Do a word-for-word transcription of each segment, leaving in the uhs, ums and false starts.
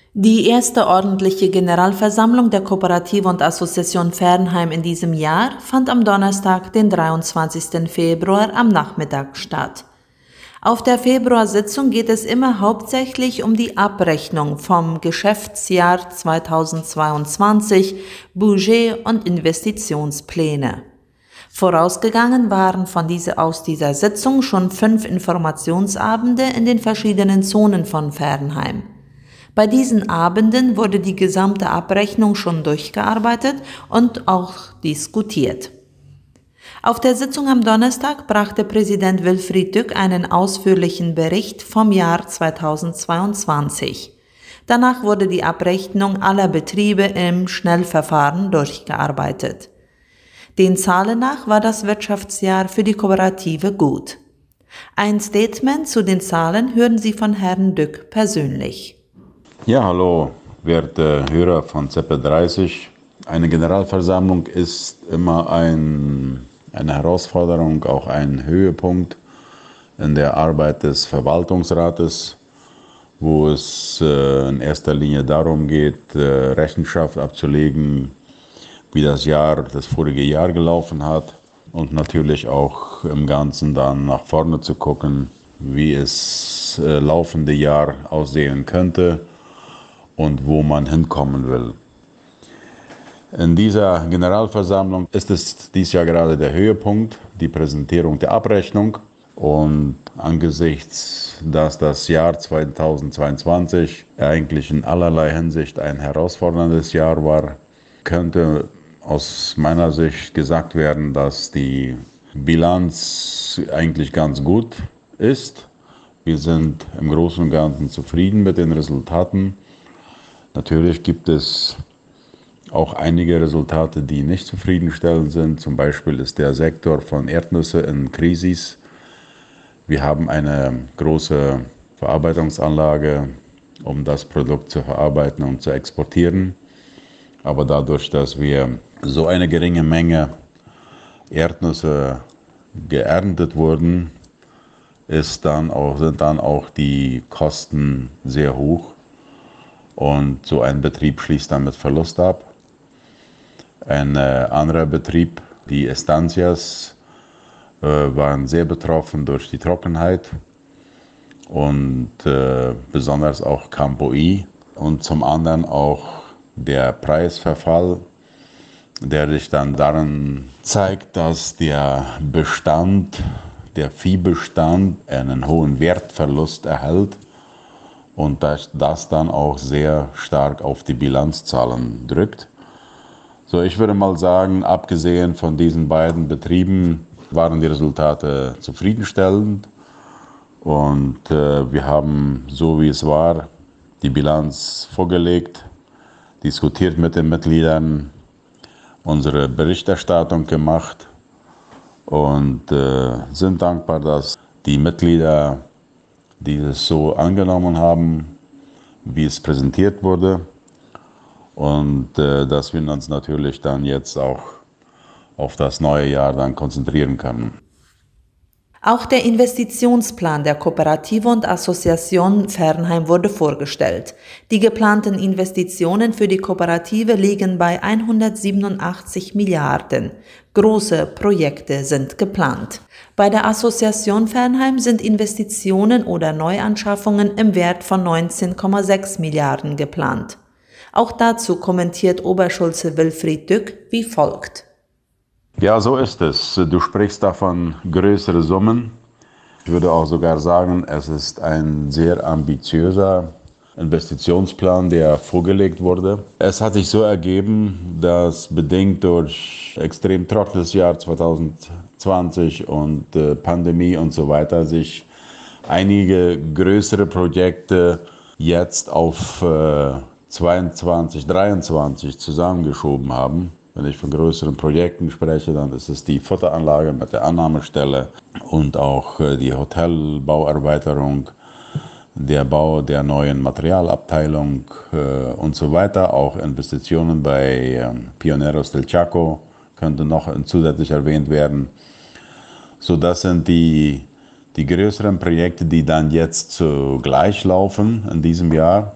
Die erste ordentliche Generalversammlung der Kooperative und Association Fernheim in diesem Jahr fand am Donnerstag, den dreiundzwanzigsten Februar, am Nachmittag statt. Auf der Februarsitzung geht es immer hauptsächlich um die Abrechnung vom Geschäftsjahr zweitausendzweiundzwanzig, Budget und Investitionspläne. Vorausgegangen waren von dieser, aus dieser Sitzung schon fünf Informationsabende in den verschiedenen Zonen von Fernheim. Bei diesen Abenden wurde die gesamte Abrechnung schon durchgearbeitet und auch diskutiert. Auf der Sitzung am Donnerstag brachte Präsident Wilfried Dück einen ausführlichen Bericht vom Jahr zweitausendzweiundzwanzig. Danach wurde die Abrechnung aller Betriebe im Schnellverfahren durchgearbeitet. Den Zahlen nach war das Wirtschaftsjahr für die Kooperative gut. Ein Statement zu den Zahlen hören Sie von Herrn Dück persönlich. Ja, hallo, werte Hörer von Z P dreißig. Eine Generalversammlung ist immer ein, eine Herausforderung, auch ein Höhepunkt in der Arbeit des Verwaltungsrates, wo es äh, in erster Linie darum geht, äh, Rechenschaft abzulegen, wie das Jahr, das vorige Jahr gelaufen hat und natürlich auch im Ganzen dann nach vorne zu gucken, wie es äh, laufende Jahr aussehen könnte und wo man hinkommen will. In dieser Generalversammlung ist es dieses Jahr gerade der Höhepunkt, die Präsentierung der Abrechnung. Und angesichts, dass das Jahr zweitausendzweiundzwanzig eigentlich in allerlei Hinsicht ein herausforderndes Jahr war, könnte aus meiner Sicht gesagt werden, dass die Bilanz eigentlich ganz gut ist. Wir sind im Großen und Ganzen zufrieden mit den Resultaten. Natürlich gibt es auch einige Resultate, die nicht zufriedenstellend sind. Zum Beispiel ist der Sektor von Erdnüsse in Krise. Wir haben eine große Verarbeitungsanlage, um das Produkt zu verarbeiten und zu exportieren. Aber dadurch, dass wir so eine geringe Menge Erdnüsse geerntet wurden, ist dann auch, sind dann auch die Kosten sehr hoch. Und so ein Betrieb schließt dann mit Verlust ab. Ein äh, anderer Betrieb, die Estancias, äh, waren sehr betroffen durch die Trockenheit und äh, besonders auch Campo I. Und zum anderen auch der Preisverfall, der sich dann darin zeigt, dass der Bestand, der Viehbestand einen hohen Wertverlust erhält und dass das dann auch sehr stark auf die Bilanzzahlen drückt. So, ich würde mal sagen, abgesehen von diesen beiden Betrieben waren die Resultate zufriedenstellend und äh, wir haben, so wie es war, die Bilanz vorgelegt, diskutiert mit den Mitgliedern, unsere Berichterstattung gemacht und äh, sind dankbar, dass die Mitglieder dieses so angenommen haben, wie es präsentiert wurde und äh, dass wir uns natürlich dann jetzt auch auf das neue Jahr dann konzentrieren können. Auch der Investitionsplan der Kooperative und Association Fernheim wurde vorgestellt. Die geplanten Investitionen für die Kooperative liegen bei hundertsiebenundachtzig Milliarden. Große Projekte sind geplant. Bei der Association Fernheim sind Investitionen oder Neuanschaffungen im Wert von neunzehn Komma sechs Milliarden geplant. Auch dazu kommentiert Oberschulze Wilfried Dück wie folgt. Ja, so ist es. Du sprichst davon größere Summen. Ich würde auch sogar sagen, es ist ein sehr ambitiöser Investitionsplan, der vorgelegt wurde. Es hat sich so ergeben, dass bedingt durch extrem trockenes Jahr zweitausendzwanzig und äh, Pandemie und so weiter sich einige größere Projekte jetzt auf äh, zweiundzwanzig, dreiundzwanzig zusammengeschoben haben. Wenn ich von größeren Projekten spreche, dann ist es die Futteranlage mit der Annahmestelle und auch die Hotelbauerweiterung, der Bau der neuen Materialabteilung äh, und so weiter. Auch Investitionen bei äh, Pioneros del Chaco könnten noch zusätzlich erwähnt werden. So, das sind die, die größeren Projekte, die dann jetzt zugleich laufen in diesem Jahr.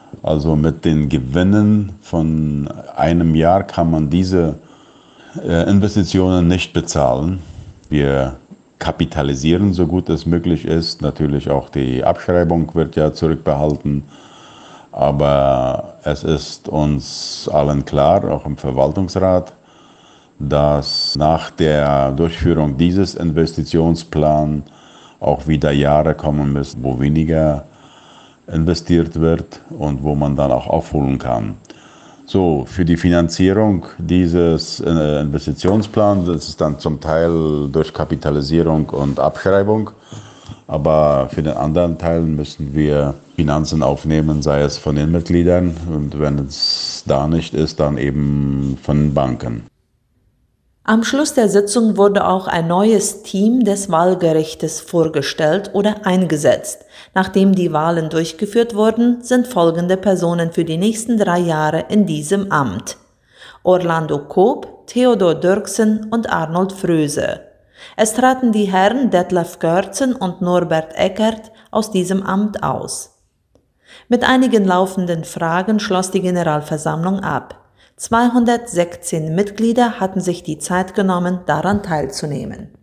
Also mit den Gewinnen von einem Jahr kann man diese äh, Investitionen nicht bezahlen. Wir kapitalisieren, so gut es möglich ist. Natürlich auch die Abschreibung wird ja zurückbehalten. Aber es ist uns allen klar, auch im Verwaltungsrat, dass nach der Durchführung dieses Investitionsplans auch wieder Jahre kommen müssen, wo weniger investiert wird und wo man dann auch aufholen kann. So, für die Finanzierung dieses äh, Investitionsplans, das ist dann zum Teil durch Kapitalisierung und Abschreibung, aber für den anderen Teil müssen wir Finanzen aufnehmen, sei es von den Mitgliedern und wenn es da nicht ist, dann eben von den Banken. Am Schluss der Sitzung wurde auch ein neues Team des Wahlgerichtes vorgestellt oder eingesetzt. Nachdem die Wahlen durchgeführt wurden, sind folgende Personen für die nächsten drei Jahre in diesem Amt: Orlando Koop, Theodor Dirksen und Arnold Fröse. Es traten die Herren Detlef Görtzen und Norbert Eckert aus diesem Amt aus. Mit einigen laufenden Fragen schloss die Generalversammlung ab. zweihundertsechzehn Mitglieder hatten sich die Zeit genommen, daran teilzunehmen.